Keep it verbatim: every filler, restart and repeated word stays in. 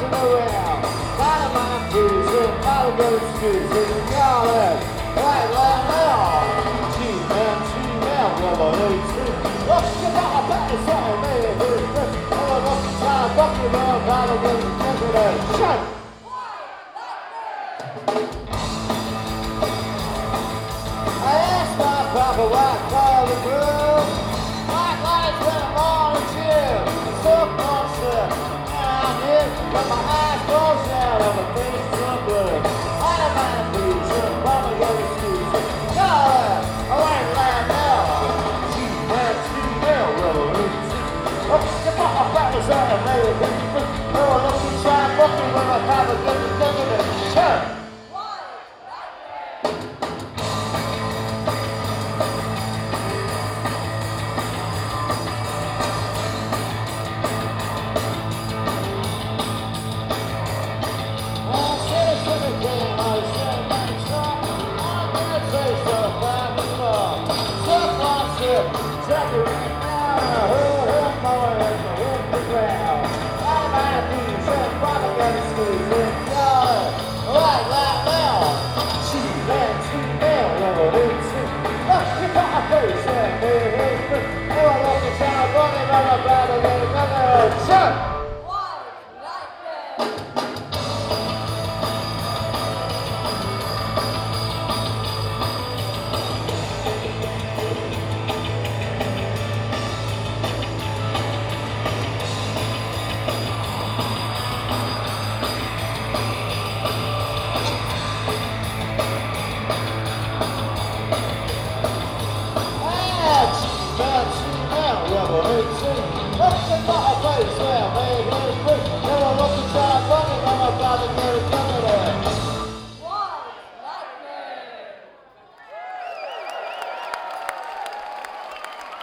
running around. Dynamite cruising, alligator squeezing, yelling, right, right now. G-Man, G-Man, revolution. Look, you got a better song, man. Oh, look, try to fuck you up, alligator, look at that. Shut. I asked my papa why I call the girl. White lights when I'm on the gym. So concept, and I'm hit, but my eyes close out of a face so blue. I don't mind please, and mama got excuse. God, I ain't lying now. G-Man, G-Man, revolution. Oh, you got my father's on the mail. Oh, look, you try and fuck me when my papa gets the thing in the shirt. Check it right now, who, who, boy, hit the ground. I might be some propaganda squeezing, y'all. Right, right now. G-Man, G-Man, revolution. Look, you got a face, yeah, hey, hey, hey. Oh, I love the sound of running, run about a little, another shot. Face, yeah, hey, hey, hey. Oh, I love the sound of running, run about a little, another